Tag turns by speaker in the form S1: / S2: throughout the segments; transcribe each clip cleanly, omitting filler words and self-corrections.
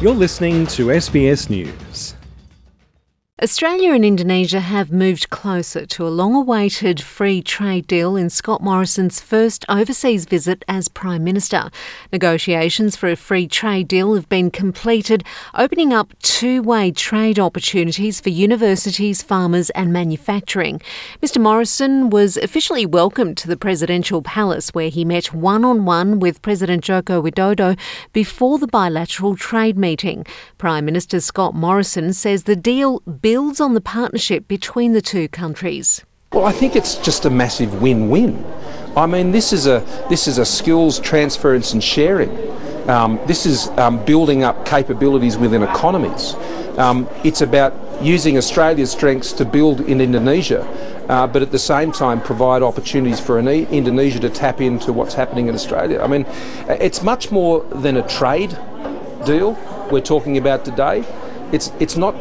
S1: You're listening to SBS News.
S2: Australia and Indonesia have moved closer to a long-awaited free trade deal in Scott Morrison's first overseas visit as Prime Minister. Negotiations for a free trade deal have been completed, opening up two-way trade opportunities for universities, farmers and manufacturing. Mr Morrison was officially welcomed to the Presidential Palace, where he met one-on-one with President Joko Widodo before the bilateral trade meeting. Prime Minister Scott Morrison says the deal builds on the partnership between the two countries.
S3: Well, I think it's just a massive win-win. I mean, this is a skills transference and sharing. This is building up capabilities within economies. It's about using Australia's strengths to build in Indonesia, but at the same time provide opportunities for Indonesia to tap into what's happening in Australia. I mean, it's much more than a trade deal we're talking about today. It's not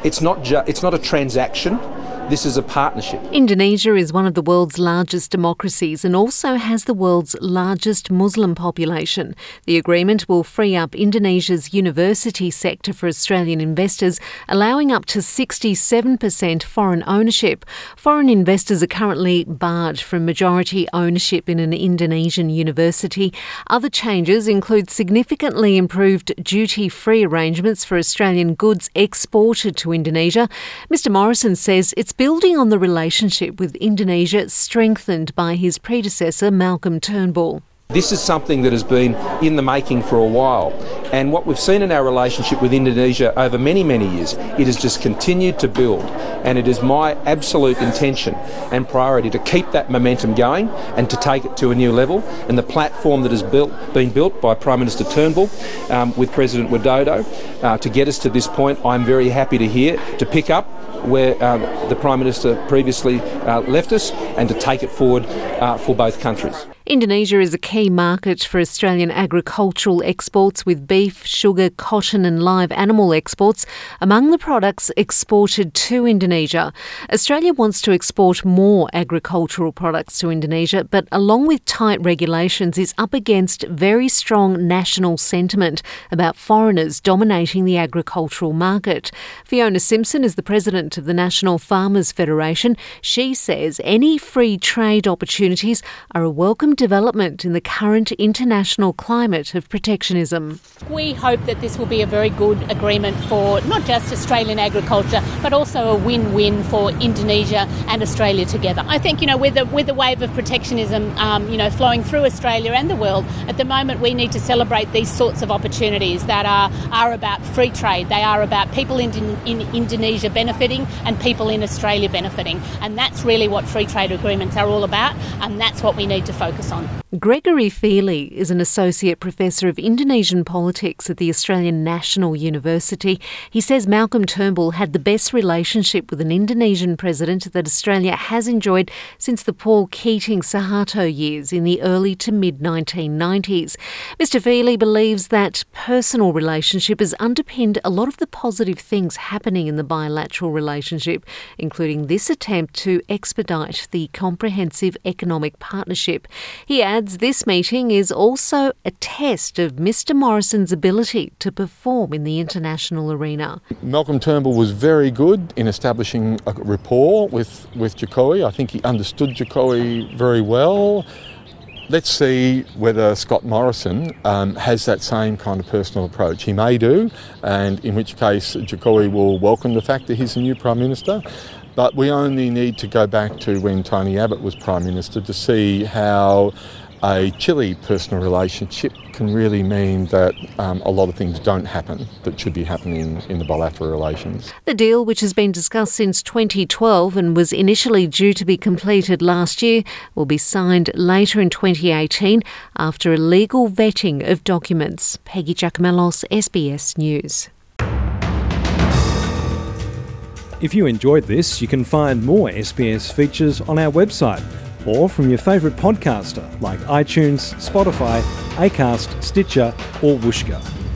S3: a transaction. This is a partnership.
S2: Indonesia is one of the world's largest democracies and also has the world's largest Muslim population. The agreement will free up Indonesia's university sector for Australian investors, allowing up to 67% foreign ownership. Foreign investors are currently barred from majority ownership in an Indonesian university. Other changes include significantly improved duty-free arrangements for Australian goods exported to Indonesia. Mr Morrison says it's building on the relationship with Indonesia strengthened by his predecessor Malcolm Turnbull.
S3: This is something that has been in the making for a while, and what we've seen in our relationship with Indonesia over many, many years, it has just continued to build, and it is my absolute intention and priority to keep that momentum going and to take it to a new level. And the platform that has been built by Prime Minister Turnbull with President Widodo to get us to this point, I'm very happy to pick up where the Prime Minister previously left us and to take it forward for both countries.
S2: Indonesia is a key market for Australian agricultural exports, with beef, sugar, cotton and live animal exports among the products exported to Indonesia. Australia wants to export more agricultural products to Indonesia, but along with tight regulations is up against very strong national sentiment about foreigners dominating the agricultural market. Fiona Simpson is the president of the National Farmers Federation. She says any free trade opportunities are a welcome development in the current international climate of protectionism.
S4: We hope that this will be a very good agreement for not just Australian agriculture, but also a win-win for Indonesia and Australia together. I think, with the wave of protectionism, flowing through Australia and the world, at the moment we need to celebrate these sorts of opportunities that are about free trade. They are about people in Indonesia benefiting and people in Australia benefiting. And that's really what free trade agreements are all about, and that's what we need to focus on.
S2: Gregory Feely is an Associate Professor of Indonesian Politics at the Australian National University. He says Malcolm Turnbull had the best relationship with an Indonesian president that Australia has enjoyed since the Paul Keating-Suharto years in the early to mid-1990s. Mr Feely believes that personal relationship has underpinned a lot of the positive things happening in the bilateral relationship, including this attempt to expedite the Comprehensive Economic Partnership. He adds this meeting is also a test of Mr Morrison's ability to perform in the international arena.
S5: Malcolm Turnbull was very good in establishing a rapport with Jokowi. I think he understood Jokowi very well. Let's see whether Scott Morrison has that same kind of personal approach. He may do, and in which case Jokowi will welcome the fact that he's the new Prime Minister. But we only need to go back to when Tony Abbott was Prime Minister to see how a chilly personal relationship can really mean that a lot of things don't happen that should be happening in the bilateral relations.
S2: The deal, which has been discussed since 2012 and was initially due to be completed last year, will be signed later in 2018 after a legal vetting of documents. Peggy Giacomellos, SBS News.
S1: If you enjoyed this, you can find more SBS features on our website or from your favourite podcaster like iTunes, Spotify, Acast, Stitcher or Whooshkaa.